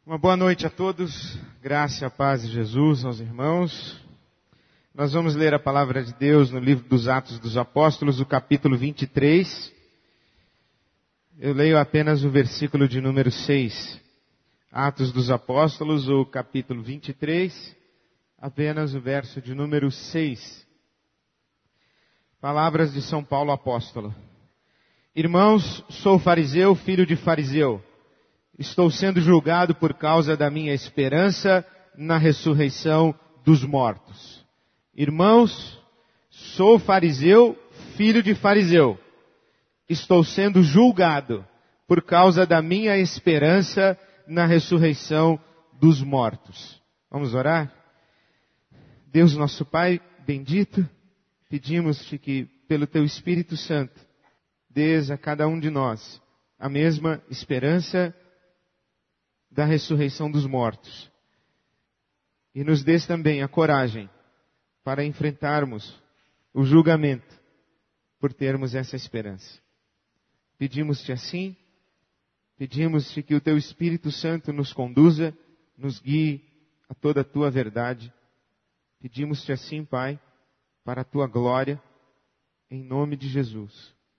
Uma boa noite a todos, graça e a paz de Jesus aos irmãos. Nós vamos ler a palavra de Deus no livro dos Atos dos Apóstolos, o capítulo 23. Eu leio apenas o versículo de número 6. Atos dos Apóstolos, o capítulo 23, apenas o verso de número 6. Palavras de São Paulo apóstolo. Irmãos, sou fariseu, filho de fariseu. Estou sendo julgado por causa da minha esperança na ressurreição dos mortos. Irmãos, sou fariseu, filho de fariseu. Estou sendo julgado por causa da minha esperança na ressurreição dos mortos. Vamos orar? Deus nosso Pai bendito, pedimos-te que pelo Teu Espírito Santo dês a cada um de nós a mesma esperança da ressurreição dos mortos. E nos dês também a coragem para enfrentarmos o julgamento por termos essa esperança. Pedimos-te assim, pedimos-te que o Teu Espírito Santo nos conduza, nos guie a toda a Tua verdade. Pedimos-te assim, Pai, para a Tua glória, em nome de Jesus.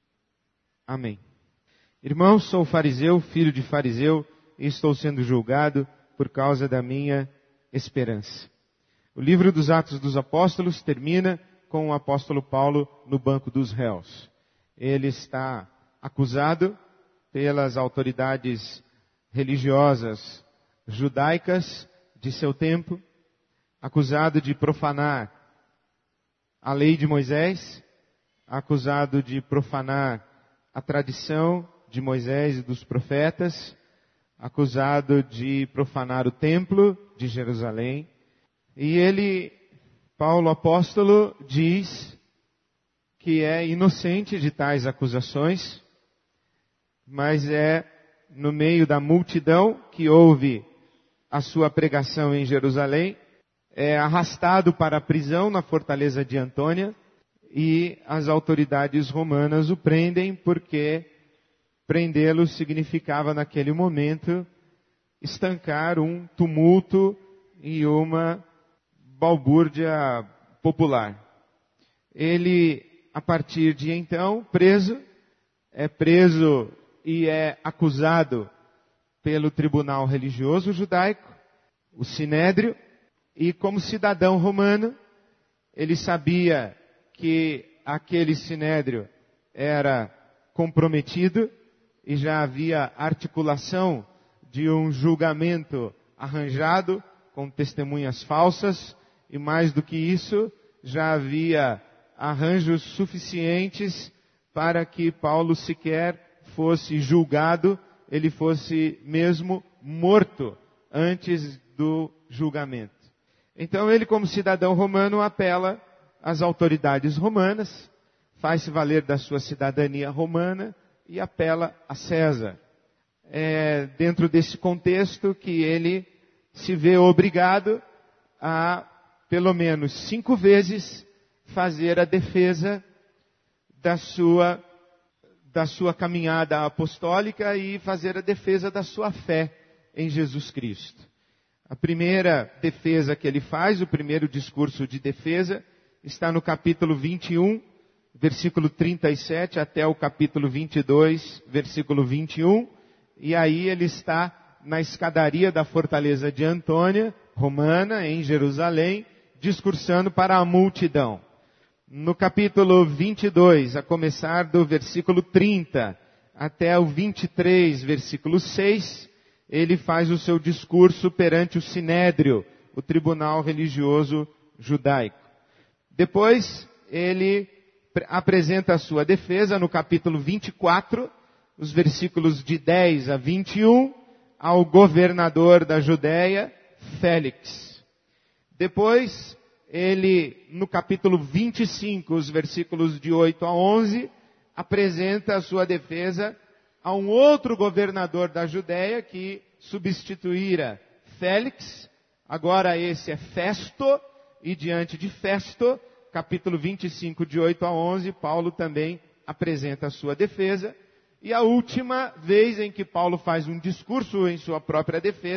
Amém. Irmãos, sou fariseu, filho de fariseu, e estou sendo julgado por causa da minha esperança. O livro dos Atos dos Apóstolos termina com o apóstolo Paulo no banco dos réus. Ele está acusado pelas autoridades religiosas judaicas de seu tempo, acusado de profanar a lei de Moisés, acusado de profanar a tradição de Moisés e dos profetas, acusado de profanar o templo de Jerusalém. E ele, Paulo apóstolo, diz que é inocente de tais acusações, mas é no meio da multidão que ouve a sua pregação em Jerusalém, é arrastado para a prisão na fortaleza de Antônia, e as autoridades romanas o prendem porque prendê-lo significava naquele momento estancar um tumulto e uma balbúrdia popular. Ele, a partir de então, é preso e é acusado pelo tribunal religioso judaico, o Sinédrio, e como cidadão romano, ele sabia que aquele Sinédrio era comprometido e já havia articulação de um julgamento arranjado com testemunhas falsas, e mais do que isso, já havia arranjos suficientes para que Paulo sequer fosse julgado, ele fosse mesmo morto antes do julgamento. Então ele, como cidadão romano, apela às autoridades romanas, faz-se valer da sua cidadania romana e apela a César. É dentro desse contexto que ele se vê obrigado a, pelo menos 5 vezes, fazer a defesa da sua caminhada apostólica e fazer a defesa da sua fé em Jesus Cristo. A primeira defesa que ele faz, o primeiro discurso de defesa, está no capítulo 21, versículo 37 até o capítulo 22, versículo 21. E aí ele está na escadaria da fortaleza de Antônia, romana, em Jerusalém, discursando para a multidão. No capítulo 22, a começar do versículo 30 até o 23, versículo 6, ele faz o seu discurso perante o Sinédrio, o tribunal religioso judaico. Depois, ele apresenta a sua defesa no capítulo 24, os versículos de 10 a 21, ao governador da Judéia, Félix. Depois, ele, no capítulo 25, os versículos de 8 a 11, apresenta a sua defesa a um outro governador da Judéia que substituíra Félix. Agora esse é Festo, e diante de Festo, capítulo 25, de 8 a 11, Paulo também apresenta a sua defesa. E a última vez em que Paulo faz um discurso em sua própria defesa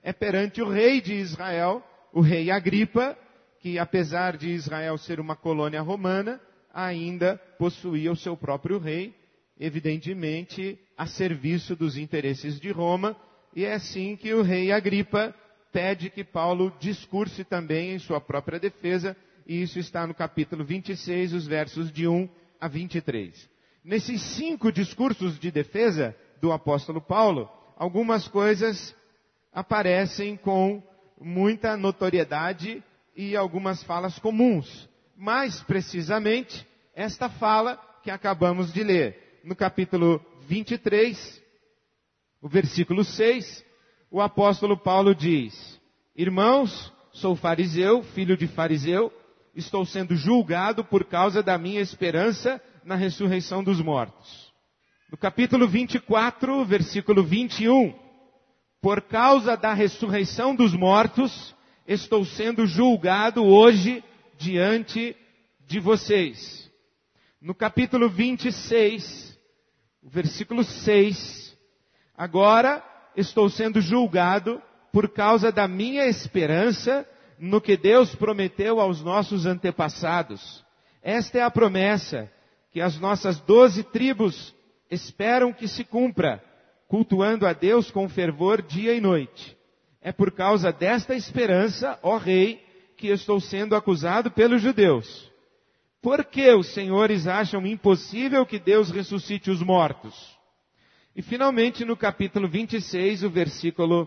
é perante o rei de Israel, o rei Agripa, que apesar de Israel ser uma colônia romana, ainda possuía o seu próprio rei, evidentemente a serviço dos interesses de Roma, e é assim que o rei Agripa pede que Paulo discurse também em sua própria defesa, e isso está no capítulo 26, os versos de 1 a 23. Nesses 5 discursos de defesa do apóstolo Paulo, algumas coisas aparecem com muita notoriedade e algumas falas comuns. Mais precisamente, esta fala que acabamos de ler. No capítulo 23, o versículo 6, o apóstolo Paulo diz: Irmãos, sou fariseu, filho de fariseu, estou sendo julgado por causa da minha esperança na ressurreição dos mortos. No capítulo 24, versículo 21, por causa da ressurreição dos mortos, estou sendo julgado hoje diante de vocês. No capítulo 26, versículo 6, agora estou sendo julgado por causa da minha esperança no que Deus prometeu aos nossos antepassados. Esta é a promessa que as nossas 12 tribos esperam que se cumpra, cultuando a Deus com fervor dia e noite. É por causa desta esperança, ó rei, que estou sendo acusado pelos judeus. Por que os senhores acham impossível que Deus ressuscite os mortos? E finalmente no capítulo 26, o versículo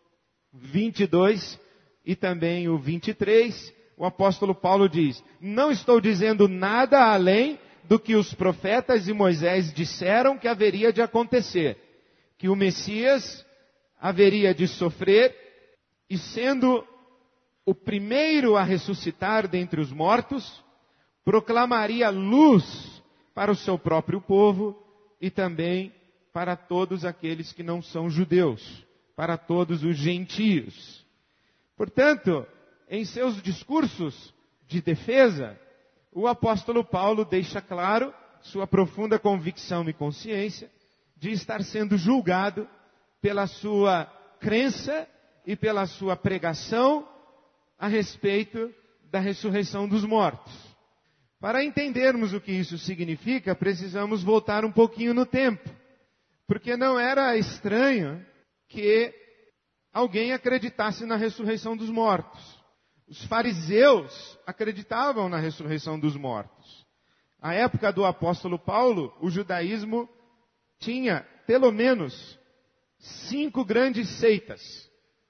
22 e também o 23, o apóstolo Paulo diz: Não estou dizendo nada além do que os profetas e Moisés disseram que haveria de acontecer. Que o Messias haveria de sofrer e, sendo o primeiro a ressuscitar dentre os mortos, proclamaria luz para o seu próprio povo e também para todos aqueles que não são judeus, para todos os gentios. Portanto, em seus discursos de defesa, o apóstolo Paulo deixa claro sua profunda convicção e consciência de estar sendo julgado pela sua crença e pela sua pregação a respeito da ressurreição dos mortos. Para entendermos o que isso significa, precisamos voltar um pouquinho no tempo, porque não era estranho que alguém acreditasse na ressurreição dos mortos. Os fariseus acreditavam na ressurreição dos mortos. À época do apóstolo Paulo, o judaísmo tinha pelo menos 5 grandes seitas.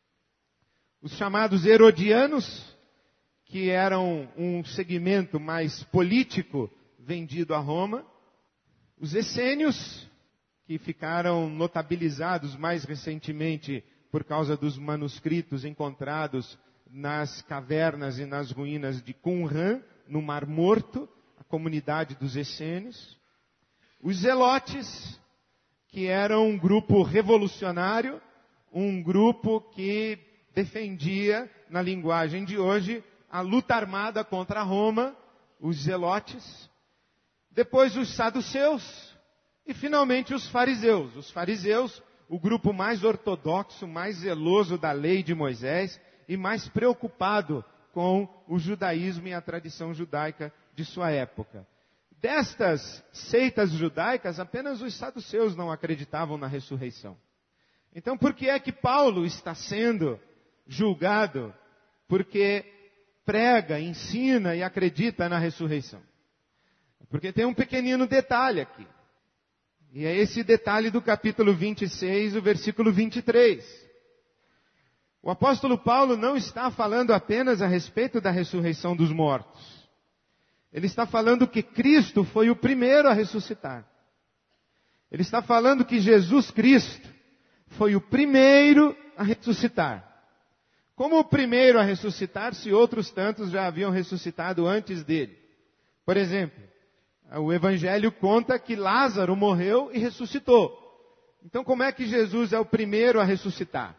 Os chamados herodianos, que eram um segmento mais político vendido a Roma. Os essênios, que ficaram notabilizados mais recentemente por causa dos manuscritos encontrados nas cavernas e nas ruínas de Qumran, no Mar Morto, a comunidade dos essênios. Os zelotes, que eram um grupo revolucionário, um grupo que defendia, na linguagem de hoje, a luta armada contra Roma, os zelotes. Depois os saduceus e finalmente os fariseus. Os fariseus, o grupo mais ortodoxo, mais zeloso da lei de Moisés e mais preocupado com o judaísmo e a tradição judaica de sua época. Destas seitas judaicas, apenas os saduceus não acreditavam na ressurreição. Então, por que é que Paulo está sendo julgado? Porque prega, ensina e acredita na ressurreição. Porque tem um pequenino detalhe aqui. E é esse detalhe do capítulo 26, o versículo 23. O apóstolo Paulo não está falando apenas a respeito da ressurreição dos mortos. Ele está falando que Cristo foi o primeiro a ressuscitar. Ele está falando que Jesus Cristo foi o primeiro a ressuscitar. Como o primeiro a ressuscitar, se outros tantos já haviam ressuscitado antes dele? Por exemplo, o Evangelho conta que Lázaro morreu e ressuscitou. Então, como é que Jesus é o primeiro a ressuscitar?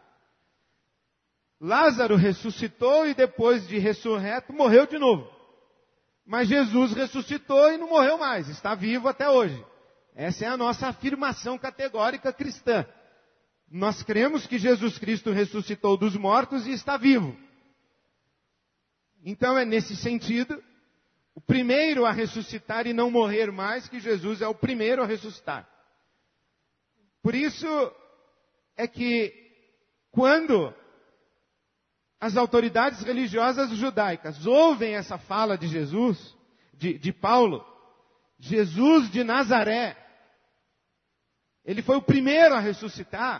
Lázaro ressuscitou e depois de ressurreto morreu de novo. Mas Jesus ressuscitou e não morreu mais, está vivo até hoje. Essa é a nossa afirmação categórica cristã. Nós cremos que Jesus Cristo ressuscitou dos mortos e está vivo. Então é nesse sentido, o primeiro a ressuscitar e não morrer mais, que Jesus é o primeiro a ressuscitar. Por isso é que quando as autoridades religiosas judaicas ouvem essa fala de Jesus, de Paulo, Jesus de Nazaré, ele foi o primeiro a ressuscitar,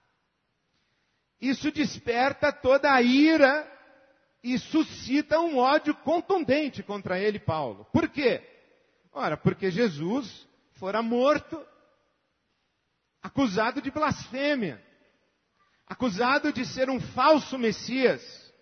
isso desperta toda a ira e suscita um ódio contundente contra ele, Paulo. Por quê? Ora, porque Jesus fora morto, acusado de blasfêmia, acusado de ser um falso Messias.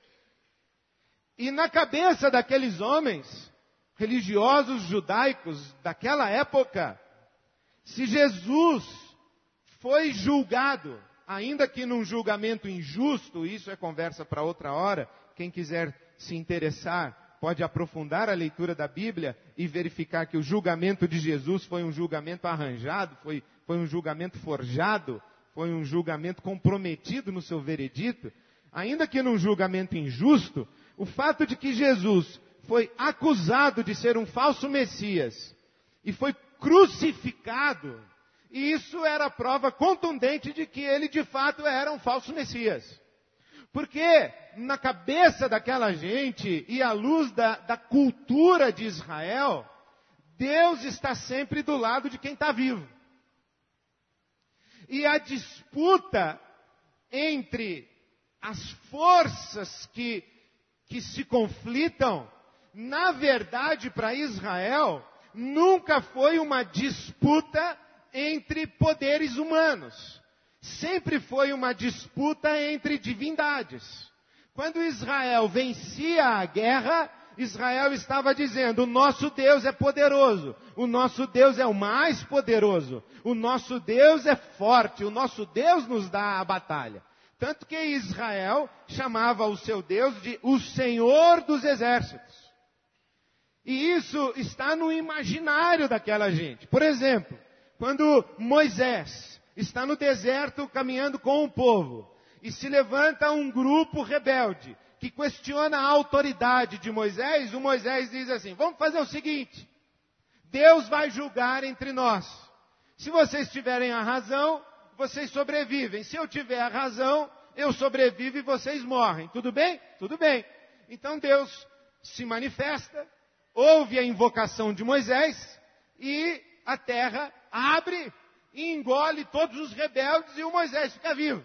E na cabeça daqueles homens religiosos judaicos daquela época, se Jesus foi julgado, ainda que num julgamento injusto, isso é conversa para outra hora, quem quiser se interessar pode aprofundar a leitura da Bíblia e verificar que o julgamento de Jesus foi um julgamento arranjado, foi um julgamento forjado, foi um julgamento comprometido no seu veredito. Ainda que num julgamento injusto, o fato de que Jesus foi acusado de ser um falso Messias e foi crucificado, e isso era prova contundente de que ele de fato era um falso Messias. Porque na cabeça daquela gente e à luz da cultura de Israel, Deus está sempre do lado de quem está vivo. E a disputa entre as forças que se conflitam, na verdade, para Israel, nunca foi uma disputa entre poderes humanos. Sempre foi uma disputa entre divindades. Quando Israel vencia a guerra, Israel estava dizendo: o nosso Deus é poderoso, o nosso Deus é o mais poderoso, o nosso Deus é forte, o nosso Deus nos dá a batalha. Tanto que Israel chamava o seu Deus de o Senhor dos Exércitos. E isso está no imaginário daquela gente. Por exemplo, quando Moisés está no deserto caminhando com o povo, e se levanta um grupo rebelde, que questiona a autoridade de Moisés, o Moisés diz assim: vamos fazer o seguinte, Deus vai julgar entre nós. Se vocês tiverem a razão, vocês sobrevivem. Se eu tiver a razão, eu sobrevivo e vocês morrem. Tudo bem? Tudo bem. Então Deus se manifesta, ouve a invocação de Moisés, e a terra abre e engole todos os rebeldes, e o Moisés fica vivo.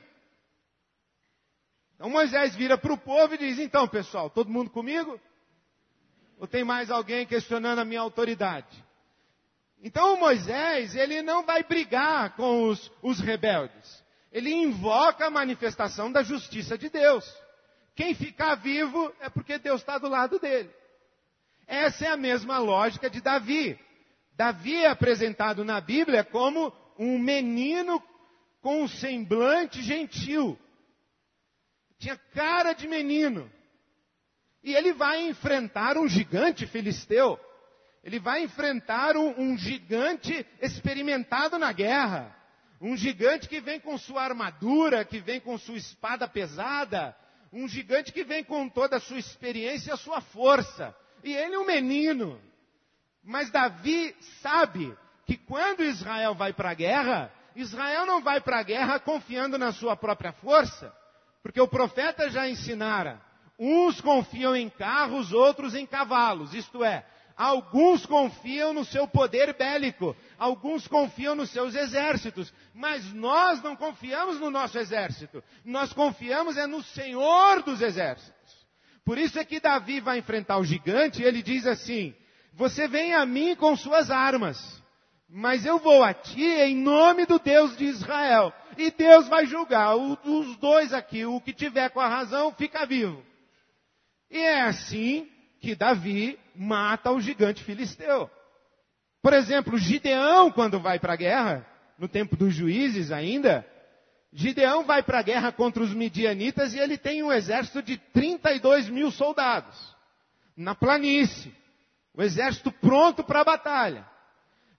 Então Moisés vira para o povo e diz: então pessoal, todo mundo comigo? Ou tem mais alguém questionando a minha autoridade? Então Moisés, ele não vai brigar com os rebeldes. Ele invoca a manifestação da justiça de Deus. Quem ficar vivo é porque Deus está do lado dele. Essa é a mesma lógica de Davi. Davi é apresentado na Bíblia como um menino com um semblante gentil. Tinha cara de menino. E ele vai enfrentar um gigante filisteu. Ele vai enfrentar um gigante experimentado na guerra. Um gigante que vem com sua armadura, que vem com sua espada pesada. Um gigante que vem com toda a sua experiência e a sua força. E ele é um menino. Mas Davi sabe que quando Israel vai para a guerra, Israel não vai para a guerra confiando na sua própria força. Porque o profeta já ensinara: uns confiam em carros, outros em cavalos. Isto é, alguns confiam no seu poder bélico, alguns confiam nos seus exércitos. Mas nós não confiamos no nosso exército. Nós confiamos no Senhor dos exércitos. Por isso é que Davi vai enfrentar o gigante e ele diz assim: você vem a mim com suas armas, mas eu vou a ti em nome do Deus de Israel. E Deus vai julgar os dois aqui. O que tiver com a razão fica vivo. E é assim que Davi mata o gigante filisteu. Por exemplo, Gideão, quando vai para a guerra, no tempo dos juízes ainda, Gideão vai para a guerra contra os midianitas e ele tem um exército de 32 mil soldados. Na planície. O exército pronto para a batalha.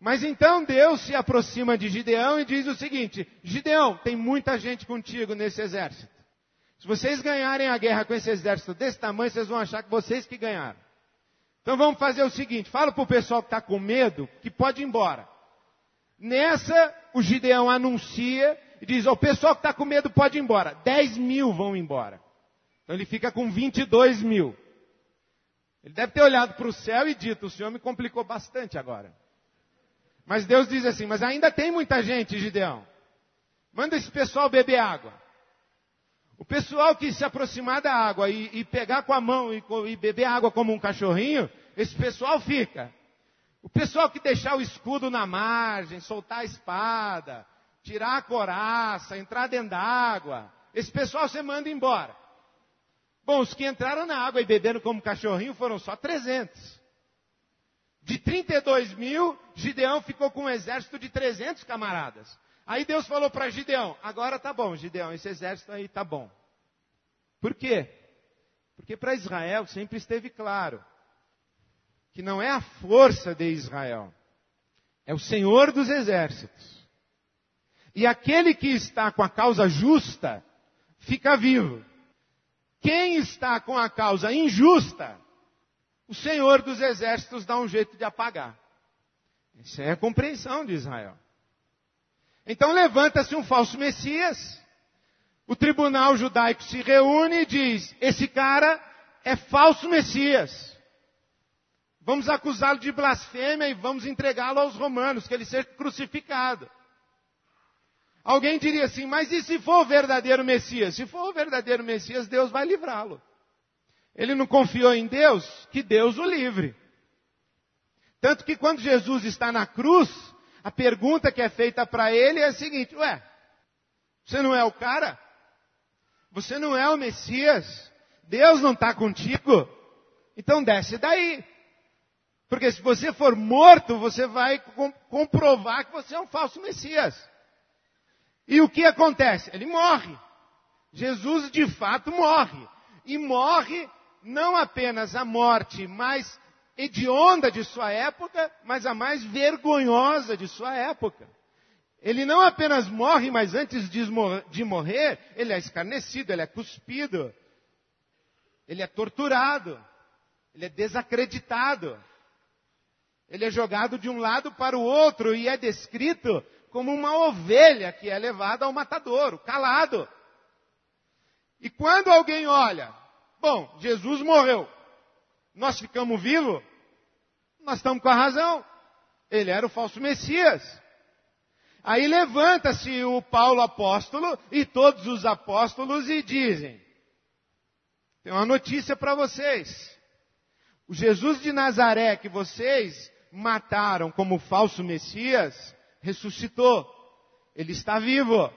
Mas então Deus se aproxima de Gideão e diz o seguinte: Gideão, tem muita gente contigo nesse exército. Se vocês ganharem a guerra com esse exército desse tamanho, vocês vão achar que vocês que ganharam. Então vamos fazer o seguinte, fala para o pessoal que está com medo que pode ir embora. Nessa, o Gideão anuncia e diz, o pessoal que está com medo pode ir embora. 10 mil vão embora. Então ele fica com 22 mil. Ele deve ter olhado para o céu e dito, o Senhor me complicou bastante agora. Mas Deus diz assim, mas ainda tem muita gente, Gideão. Manda esse pessoal beber água. O pessoal que se aproximar da água e pegar com a mão e beber água como um cachorrinho, esse pessoal fica. O pessoal que deixar o escudo na margem, soltar a espada, tirar a couraça, entrar dentro da água, esse pessoal você manda embora. Bom, os que entraram na água e beberam como cachorrinho foram só 300. De 32 mil, Gideão ficou com um exército de 300 camaradas. Aí Deus falou para Gideão, agora tá bom, Gideão, esse exército aí tá bom. Por quê? Porque para Israel sempre esteve claro que não é a força de Israel, é o Senhor dos exércitos. E aquele que está com a causa justa, fica vivo. Quem está com a causa injusta, o Senhor dos exércitos dá um jeito de apagar. Essa é a compreensão de Israel. Então levanta-se um falso Messias, o tribunal judaico se reúne e diz, esse cara é falso Messias. Vamos acusá-lo de blasfêmia e vamos entregá-lo aos romanos, que ele seja crucificado. Alguém diria assim, mas e se for o verdadeiro Messias? Se for o verdadeiro Messias, Deus vai livrá-lo. Ele não confiou em Deus, que Deus o livre. Tanto que quando Jesus está na cruz, a pergunta que é feita para ele é a seguinte, você não é o cara? Você não é o Messias? Deus não está contigo? Então desce daí. Porque se você for morto, você vai comprovar que você é um falso Messias. E o que acontece? Ele morre. Jesus de fato morre. E morre não apenas a morte mais hedionda de sua época, mas a mais vergonhosa de sua época. Ele não apenas morre, mas antes de morrer, ele é escarnecido, ele é cuspido, ele é torturado, ele é desacreditado, ele é jogado de um lado para o outro e é descrito como uma ovelha que é levada ao matadouro, calado. E quando alguém olha, bom, Jesus morreu, nós ficamos vivos, nós estamos com a razão. Ele era o falso Messias. Aí levanta-se o Paulo apóstolo e todos os apóstolos e dizem, tem uma notícia para vocês. O Jesus de Nazaré que vocês mataram como falso Messias, ressuscitou. Ele está vivo.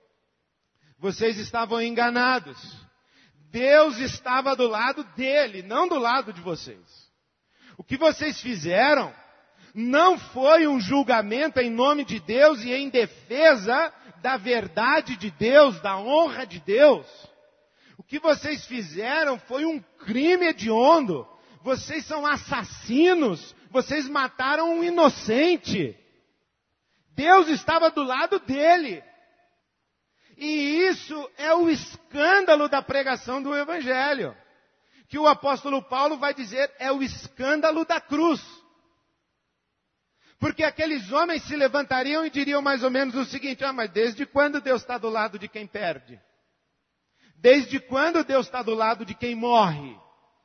Vocês estavam enganados. Deus estava do lado dele, não do lado de vocês. O que vocês fizeram não foi um julgamento em nome de Deus e em defesa da verdade de Deus, da honra de Deus. O que vocês fizeram foi um crime hediondo. Vocês são assassinos. Vocês mataram um inocente. Deus estava do lado dele. E isso é o escândalo da pregação do Evangelho. Que o apóstolo Paulo vai dizer é o escândalo da cruz. Porque aqueles homens se levantariam e diriam mais ou menos o seguinte, mas desde quando Deus está do lado de quem perde? Desde quando Deus está do lado de quem morre?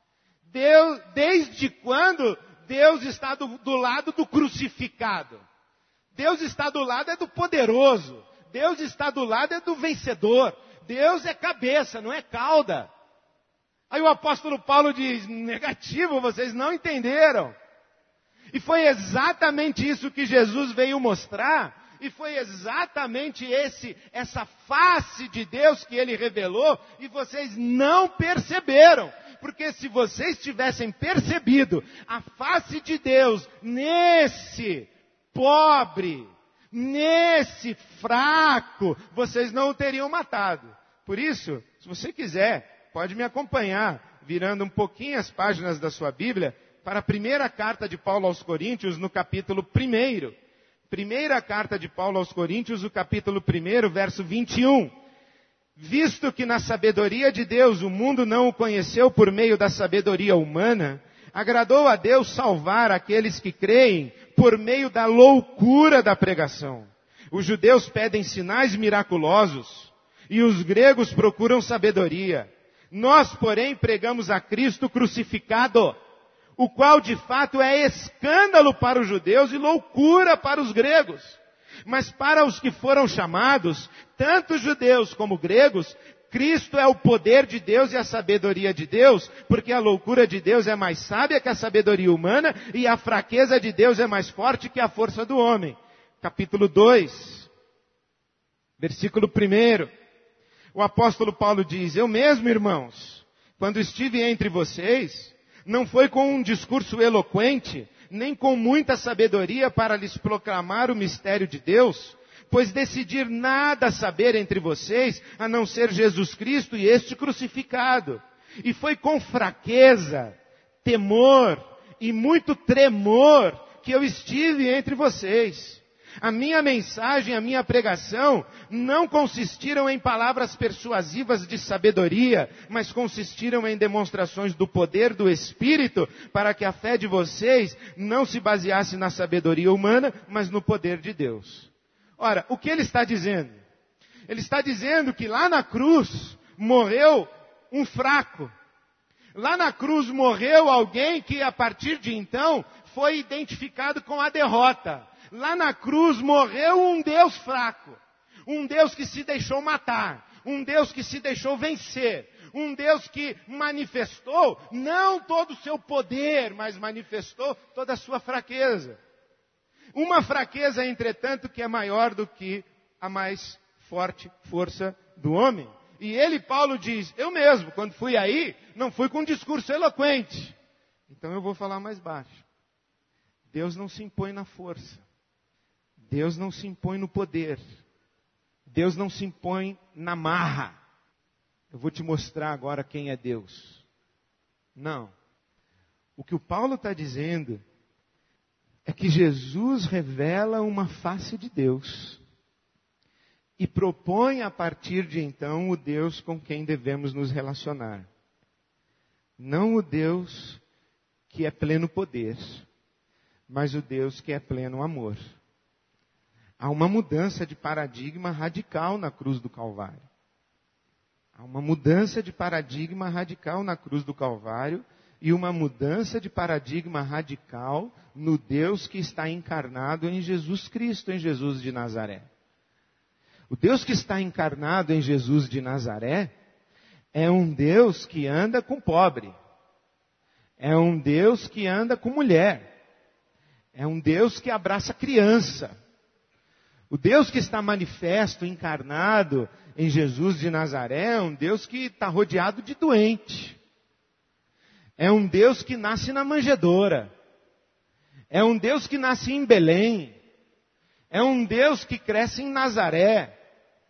Desde quando Deus está do lado do crucificado? Deus está do lado do poderoso. Deus está do lado do vencedor. Deus é cabeça, não é cauda. Aí o apóstolo Paulo diz, negativo, vocês não entenderam. E foi exatamente isso que Jesus veio mostrar. E foi exatamente essa face de Deus que ele revelou. E vocês não perceberam. Porque se vocês tivessem percebido a face de Deus nesse pobre, nesse fraco, vocês não o teriam matado. Por isso, se você quiser, pode me acompanhar, virando um pouquinho as páginas da sua Bíblia, para a primeira carta de Paulo aos Coríntios, no capítulo 1. Primeira carta de Paulo aos Coríntios, o capítulo 1, verso 21. Visto que na sabedoria de Deus o mundo não o conheceu por meio da sabedoria humana, agradou a Deus salvar aqueles que creem por meio da loucura da pregação. Os judeus pedem sinais miraculosos e os gregos procuram sabedoria. Nós, porém, pregamos a Cristo crucificado, o qual de fato é escândalo para os judeus e loucura para os gregos. Mas para os que foram chamados, tanto judeus como gregos, Cristo é o poder de Deus e a sabedoria de Deus, porque a loucura de Deus é mais sábia que a sabedoria humana e a fraqueza de Deus é mais forte que a força do homem. Capítulo 2, versículo 1. O apóstolo Paulo diz: eu mesmo, irmãos, quando estive entre vocês, não foi com um discurso eloquente, nem com muita sabedoria para lhes proclamar o mistério de Deus, pois decidir nada saber entre vocês, a não ser Jesus Cristo e este crucificado. E foi com fraqueza, temor e muito tremor que eu estive entre vocês. A minha mensagem, a minha pregação, não consistiram em palavras persuasivas de sabedoria, mas consistiram em demonstrações do poder do Espírito, para que a fé de vocês não se baseasse na sabedoria humana, mas no poder de Deus. Ora, o que ele está dizendo? Ele está dizendo que lá na cruz morreu um fraco. Lá na cruz morreu alguém que a partir de então foi identificado com a derrota. Lá na cruz morreu um Deus fraco. Um Deus que se deixou matar. Um Deus que se deixou vencer. Um Deus que manifestou não todo o seu poder, mas manifestou toda a sua fraqueza. Uma fraqueza, entretanto, que é maior do que a mais forte força do homem. E ele, Paulo, diz: eu mesmo, quando fui aí, não fui com um discurso eloquente. Então eu vou falar mais baixo. Deus não se impõe na força. Deus não se impõe no poder. Deus não se impõe na marra. Eu vou te mostrar agora quem é Deus. Não. O que o Paulo está dizendo é que Jesus revela uma face de Deus e propõe a partir de então o Deus com quem devemos nos relacionar. Não o Deus que é pleno poder, mas o Deus que é pleno amor. Há uma mudança de paradigma radical na cruz do Calvário. Há uma mudança de paradigma radical na cruz do Calvário e uma mudança de paradigma radical no Deus que está encarnado em Jesus Cristo, em Jesus de Nazaré. O Deus que está encarnado em Jesus de Nazaré é um Deus que anda com pobre. É um Deus que anda com mulher. É um Deus que abraça criança. O Deus que está manifesto, encarnado em Jesus de Nazaré é um Deus que está rodeado de doente. É um Deus que nasce na manjedoura. É um Deus que nasce em Belém. É um Deus que cresce em Nazaré.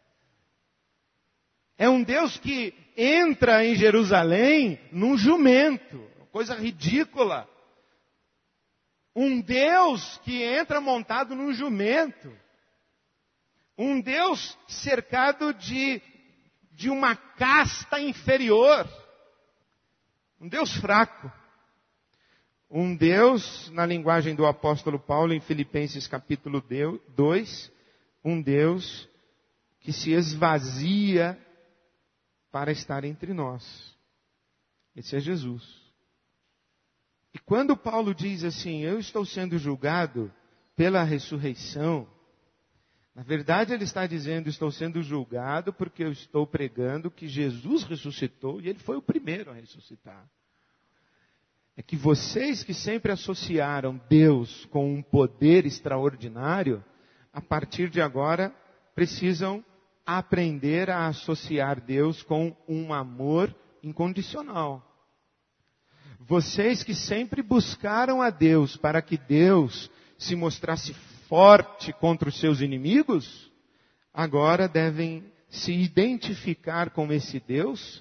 É um Deus que entra em Jerusalém num jumento. Coisa ridícula. Um Deus que entra montado num jumento. Um Deus cercado de uma casta inferior. Um Deus fraco. Um Deus, na linguagem do apóstolo Paulo, em Filipenses capítulo 2, um Deus que se esvazia para estar entre nós. Esse é Jesus. E quando Paulo diz assim: eu estou sendo julgado pela ressurreição, na verdade ele está dizendo: estou sendo julgado porque eu estou pregando que Jesus ressuscitou e ele foi o primeiro a ressuscitar. É que vocês que sempre associaram Deus com um poder extraordinário, a partir de agora precisam aprender a associar Deus com um amor incondicional. Vocês que sempre buscaram a Deus para que Deus se mostrasse forte contra os seus inimigos, agora devem se identificar com esse Deus,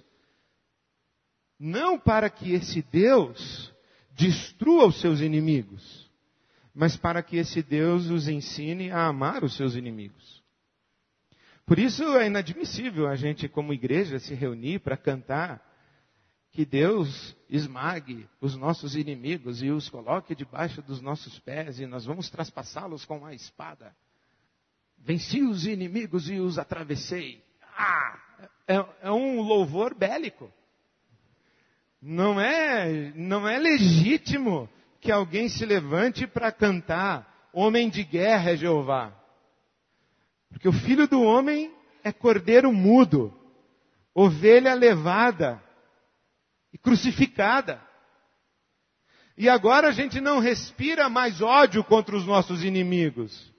não para que esse Deus destrua os seus inimigos, mas para que esse Deus os ensine a amar os seus inimigos. Por isso é inadmissível a gente, como igreja, se reunir para cantar que Deus esmague os nossos inimigos e os coloque debaixo dos nossos pés e nós vamos traspassá-los com a espada. Venci os inimigos e os atravessei. É um louvor bélico. Não é legítimo que alguém se levante para cantar: homem de guerra é Jeová. Porque o Filho do Homem é cordeiro mudo, ovelha levada e crucificada. E agora a gente não respira mais ódio contra os nossos inimigos.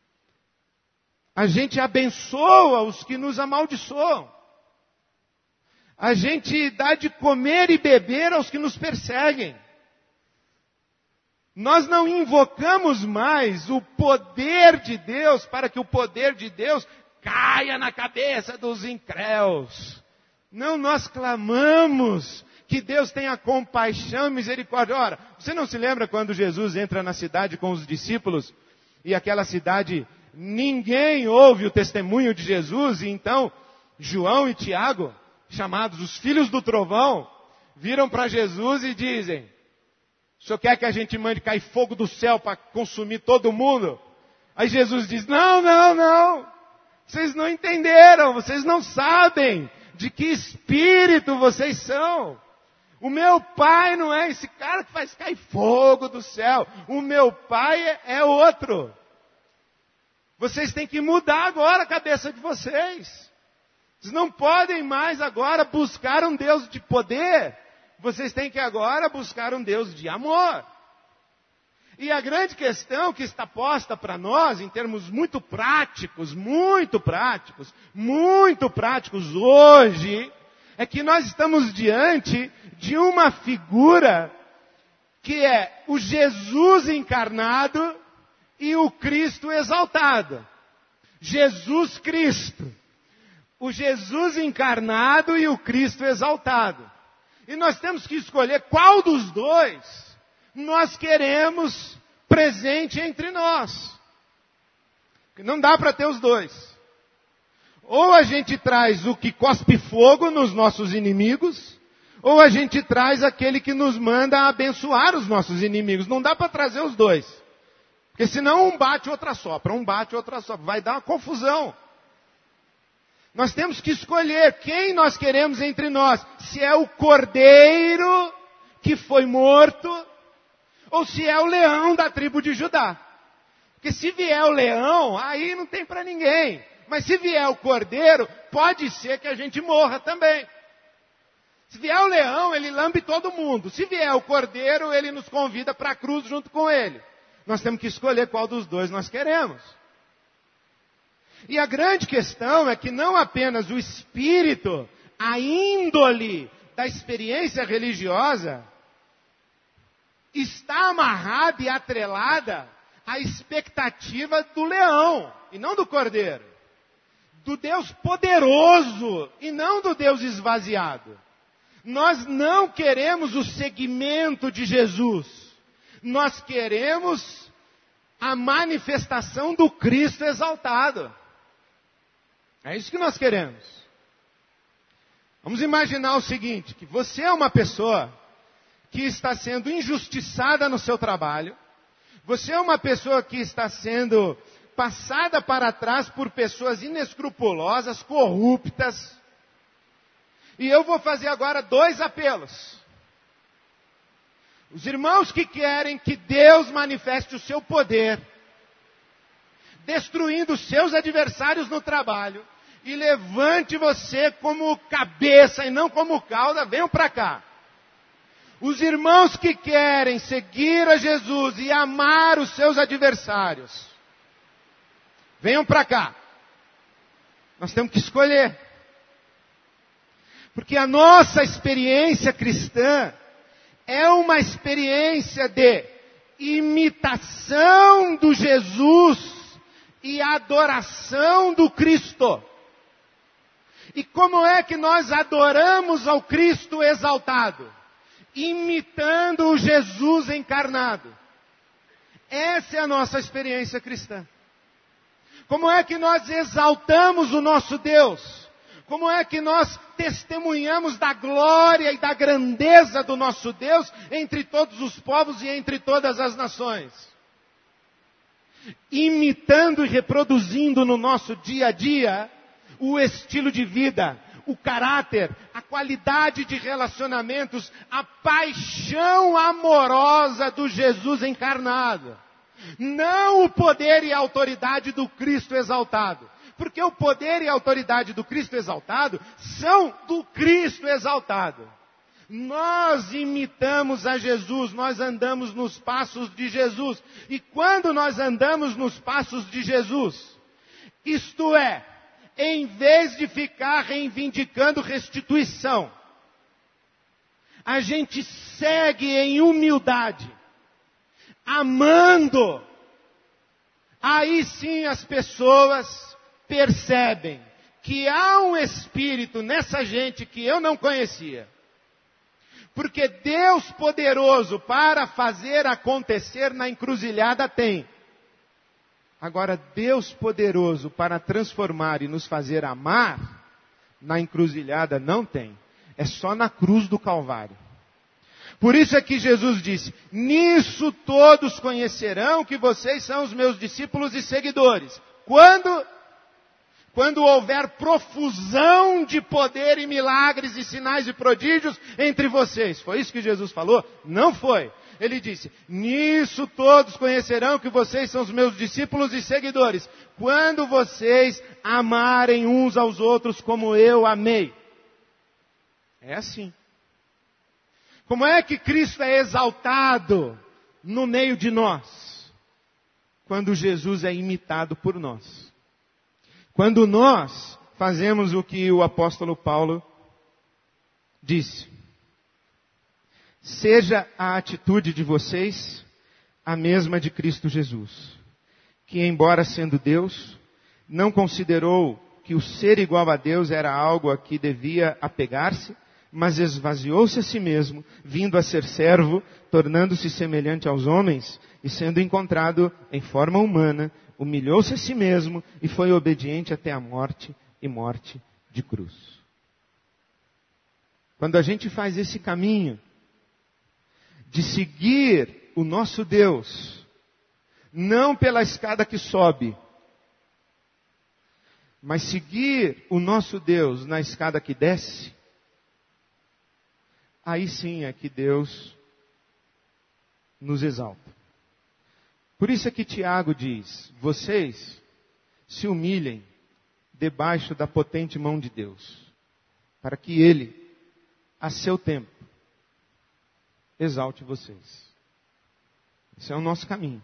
A gente abençoa os que nos amaldiçoam. A gente dá de comer e beber aos que nos perseguem. Nós não invocamos mais o poder de Deus para que o poder de Deus caia na cabeça dos incréus. Não, nós clamamos que Deus tenha compaixão e misericórdia. Ora, você não se lembra quando Jesus entra na cidade com os discípulos e aquela cidade, ninguém ouve o testemunho de Jesus, e então João e Tiago, chamados os filhos do trovão, viram para Jesus e dizem: o senhor quer que a gente mande cair fogo do céu para consumir todo mundo? Aí Jesus diz: não, vocês não entenderam, vocês não sabem de que espírito vocês são. O meu pai não é esse cara que faz cair fogo do céu, o meu pai é outro. Vocês têm que mudar agora a cabeça de vocês. Vocês não podem mais agora buscar um Deus de poder. Vocês têm que agora buscar um Deus de amor. E a grande questão que está posta para nós, em termos muito práticos hoje, é que nós estamos diante de uma figura que é o Jesus encarnado e o Cristo exaltado. Jesus Cristo. O Jesus encarnado e o Cristo exaltado. E nós temos que escolher qual dos dois nós queremos presente entre nós. Porque não dá para ter os dois. Ou a gente traz o que cospe fogo nos nossos inimigos, ou a gente traz aquele que nos manda abençoar os nossos inimigos. Não dá para trazer os dois. Porque senão um bate, outra sopra. Vai dar uma confusão. Nós temos que escolher quem nós queremos entre nós. Se é o cordeiro que foi morto, ou se é o leão da tribo de Judá. Porque se vier o leão, aí não tem para ninguém. Mas se vier o cordeiro, pode ser que a gente morra também. Se vier o leão, ele lambe todo mundo. Se vier o cordeiro, ele nos convida para a cruz junto com ele. Nós temos que escolher qual dos dois nós queremos. E a grande questão é que não apenas o espírito, a índole da experiência religiosa, está amarrada e atrelada à expectativa do leão, e não do cordeiro. Do Deus poderoso, e não do Deus esvaziado. Nós não queremos o seguimento de Jesus. Nós queremos a manifestação do Cristo exaltado. É isso que nós queremos. Vamos imaginar o seguinte, que você é uma pessoa que está sendo injustiçada no seu trabalho. Você é uma pessoa que está sendo passada para trás por pessoas inescrupulosas, corruptas. E eu vou fazer agora 2 apelos. Os irmãos que querem que Deus manifeste o seu poder, destruindo os seus adversários no trabalho, e levante você como cabeça e não como cauda, venham para cá. Os irmãos que querem seguir a Jesus e amar os seus adversários, venham para cá. Nós temos que escolher. Porque a nossa experiência cristã é uma experiência de imitação do Jesus e adoração do Cristo. E como é que nós adoramos ao Cristo exaltado? Imitando o Jesus encarnado. Essa é a nossa experiência cristã. Como é que nós exaltamos o nosso Deus? Como é que nós testemunhamos da glória e da grandeza do nosso Deus entre todos os povos e entre todas as nações? Imitando e reproduzindo no nosso dia a dia o estilo de vida, o caráter, a qualidade de relacionamentos, a paixão amorosa do Jesus encarnado. Não o poder e a autoridade do Cristo exaltado. Porque o poder e a autoridade do Cristo exaltado são do Cristo exaltado. Nós imitamos a Jesus, nós andamos nos passos de Jesus. E quando nós andamos nos passos de Jesus, isto é, em vez de ficar reivindicando restituição, a gente segue em humildade, amando. Aí sim as pessoas percebem que há um espírito nessa gente que eu não conhecia. Porque Deus poderoso para fazer acontecer na encruzilhada tem. Agora, Deus poderoso para transformar e nos fazer amar, na encruzilhada não tem. É só na cruz do Calvário. Por isso é que Jesus disse, nisso todos conhecerão que vocês são os meus discípulos e seguidores. Quando houver profusão de poder e milagres e sinais e prodígios entre vocês. Foi isso que Jesus falou? Não foi. Ele disse, nisso todos conhecerão que vocês são os meus discípulos e seguidores. Quando vocês amarem uns aos outros como eu amei. É assim. Como é que Cristo é exaltado no meio de nós? Quando Jesus é imitado por nós. Quando nós fazemos o que o apóstolo Paulo disse. Seja a atitude de vocês a mesma de Cristo Jesus, que embora sendo Deus, não considerou que o ser igual a Deus era algo a que devia apegar-se, mas esvaziou-se a si mesmo, vindo a ser servo, tornando-se semelhante aos homens, e sendo encontrado em forma humana, humilhou-se a si mesmo e foi obediente até a morte e morte de cruz. Quando a gente faz esse caminho de seguir o nosso Deus, não pela escada que sobe, mas seguir o nosso Deus na escada que desce, aí sim é que Deus nos exalta. Por isso é que Tiago diz, vocês se humilhem debaixo da potente mão de Deus, para que Ele, a seu tempo, exalte vocês. Esse é o nosso caminho.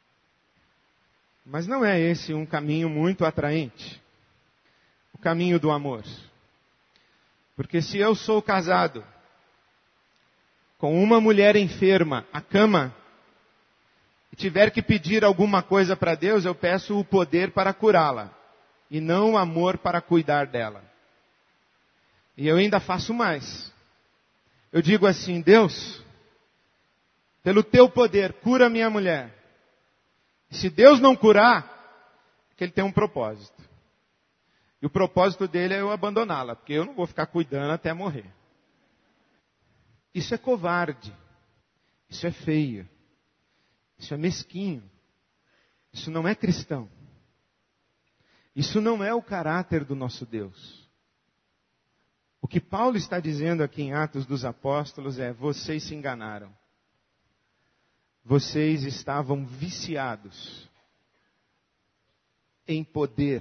Mas não é esse um caminho muito atraente. O caminho do amor. Porque se eu sou casado com uma mulher enferma, à cama, e tiver que pedir alguma coisa para Deus, eu peço o poder para curá-la. E não o amor para cuidar dela. E eu ainda faço mais. Eu digo assim, Deus, pelo teu poder, cura minha mulher. E se Deus não curar, é que Ele tem um propósito. E o propósito dele é eu abandoná-la, porque eu não vou ficar cuidando até morrer. Isso é covarde. Isso é feio. Isso é mesquinho. Isso não é cristão. Isso não é o caráter do nosso Deus. O que Paulo está dizendo aqui em Atos dos Apóstolos é, vocês se enganaram. Vocês estavam viciados em poder.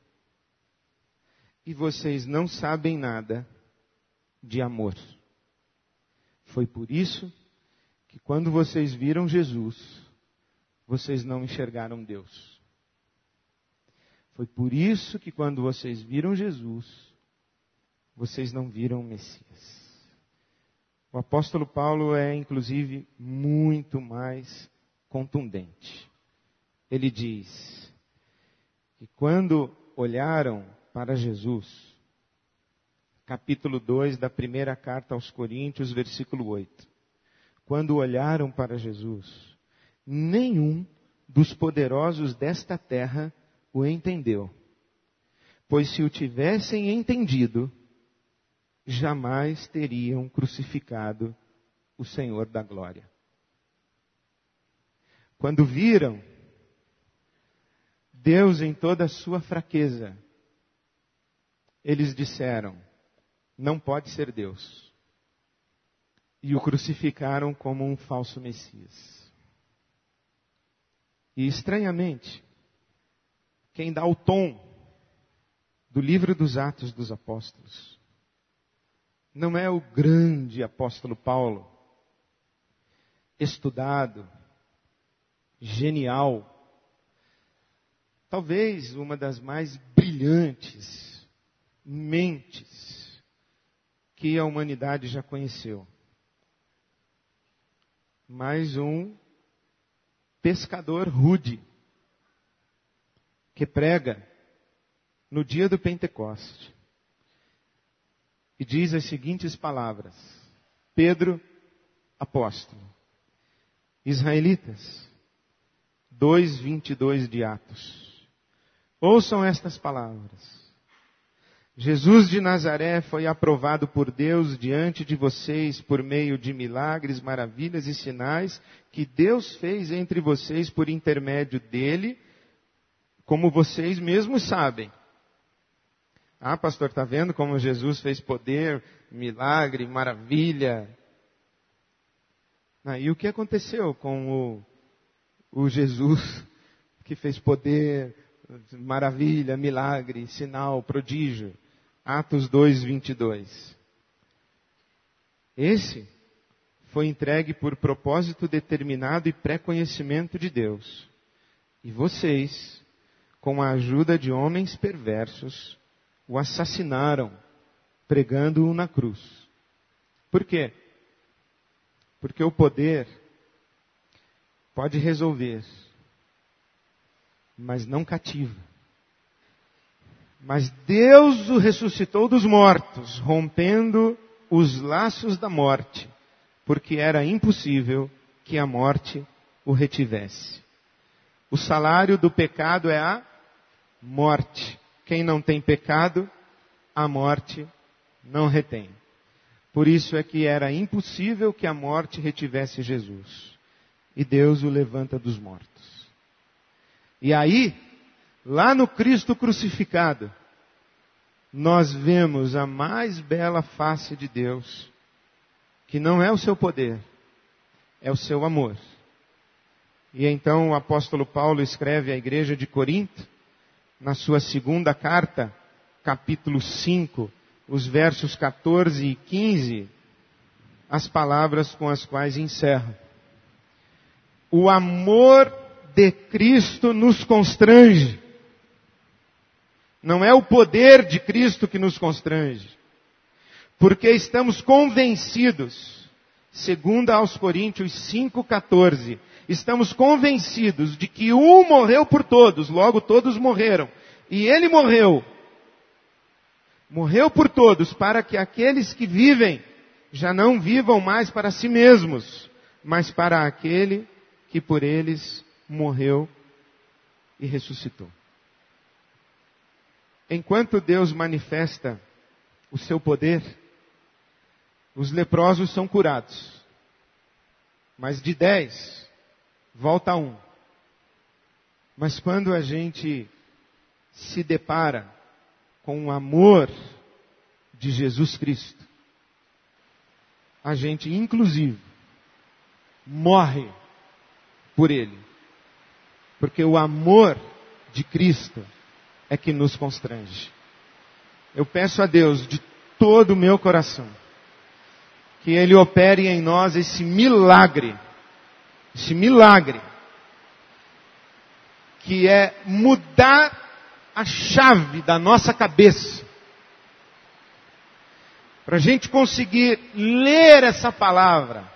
E vocês não sabem nada de amor. Foi por isso que quando vocês viram Jesus, vocês não enxergaram Deus. Foi por isso que quando vocês viram Jesus, vocês não viram o Messias. O apóstolo Paulo é, inclusive, muito mais contundente. Ele diz que quando olharam para Jesus, capítulo 2 da primeira carta aos Coríntios, versículo 8. Quando olharam para Jesus, nenhum dos poderosos desta terra o entendeu. Pois se o tivessem entendido, jamais teriam crucificado o Senhor da glória. Quando viram Deus em toda a sua fraqueza, eles disseram, não pode ser Deus. E o crucificaram como um falso Messias. E estranhamente, quem dá o tom do livro dos Atos dos Apóstolos não é o grande apóstolo Paulo, estudado, genial, talvez uma das mais brilhantes mentes que a humanidade já conheceu, mas um pescador rude que prega no dia do Pentecoste e diz as seguintes palavras: Pedro, apóstolo, israelitas, 2:22 de Atos. Ouçam estas palavras. Jesus de Nazaré foi aprovado por Deus diante de vocês por meio de milagres, maravilhas e sinais que Deus fez entre vocês por intermédio dele, como vocês mesmos sabem. Ah, pastor, está vendo como Jesus fez poder, milagre, maravilha? E o que aconteceu com o Jesus que fez poder, maravilha, milagre, sinal, prodígio? Atos 2:22. Esse foi entregue por propósito determinado e pré-conhecimento de Deus. E vocês, com a ajuda de homens perversos, o assassinaram, pregando-o na cruz. Por quê? Porque o poder pode resolver, mas não cativa. Mas Deus o ressuscitou dos mortos, rompendo os laços da morte, porque era impossível que a morte o retivesse. O salário do pecado é a morte. Quem não tem pecado, a morte não retém. Por isso é que era impossível que a morte retivesse Jesus. E Deus o levanta dos mortos. E aí, lá no Cristo crucificado, nós vemos a mais bela face de Deus, que não é o seu poder, é o seu amor. E então o apóstolo Paulo escreve à igreja de Corinto, na sua segunda carta, capítulo 5, os versos 14 e 15, as palavras com as quais encerra. O amor de Cristo nos constrange. Não é o poder de Cristo que nos constrange. Porque estamos convencidos, segundo aos Coríntios 5:14, estamos convencidos de que um morreu por todos, logo todos morreram. E ele morreu por todos, para que aqueles que vivem já não vivam mais para si mesmos, mas para aquele que por eles morreu e ressuscitou. Enquanto Deus manifesta o seu poder, os leprosos são curados. Mas de 10, volta 1. Mas quando a gente se depara com o amor de Jesus Cristo, a gente, inclusive, morre por Ele. Porque o amor de Cristo é que nos constrange. Eu peço a Deus, de todo o meu coração, que Ele opere em nós esse milagre, que é mudar a chave da nossa cabeça, para a gente conseguir ler essa palavra,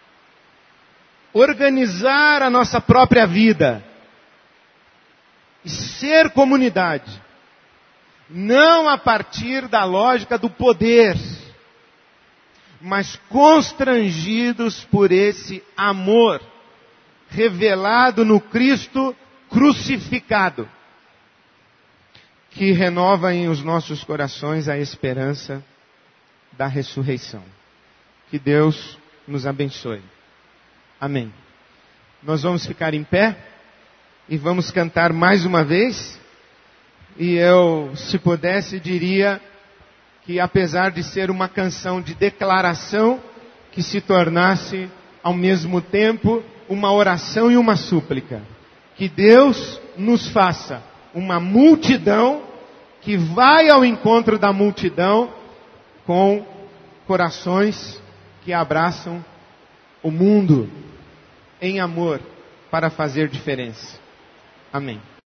organizar a nossa própria vida, e ser comunidade, não a partir da lógica do poder, mas constrangidos por esse amor revelado no Cristo crucificado, que renova em os nossos corações a esperança da ressurreição. Que Deus nos abençoe. Amém. Nós vamos ficar em pé e vamos cantar mais uma vez. E eu, se pudesse, diria que apesar de ser uma canção de declaração, que se tornasse ao mesmo tempo uma oração e uma súplica. Que Deus nos faça uma multidão que vai ao encontro da multidão com corações que abraçam o mundo em amor para fazer diferença. Amém.